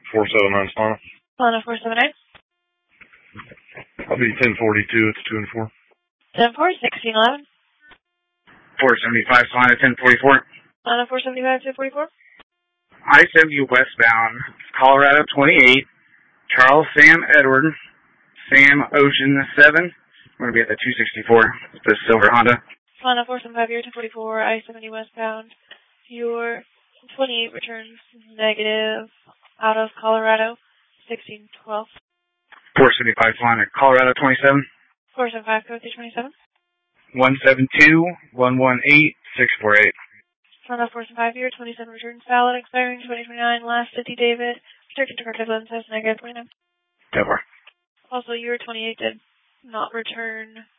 479 Solana. Solana 479. I'll be 1042. It's 2 and 4. 10-4, 1611. 475 Solana 1044. Solana 475, 1044. I-70 westbound, Colorado 28, Charles Sam Edward, Sam Ocean 7. We're going to be at the 264, the silver Honda. Solana 475, you're 1044, I-70 westbound. Your 28 returns negative out of Colorado, 1612. 475 Solana, Colorado 27. 475, code 327. 172 118 648. Solana 475, you're 27 returns valid, expiring 2029, last city David. Restricted to corrective lens test negative 29. Never. Also, your 28 did not return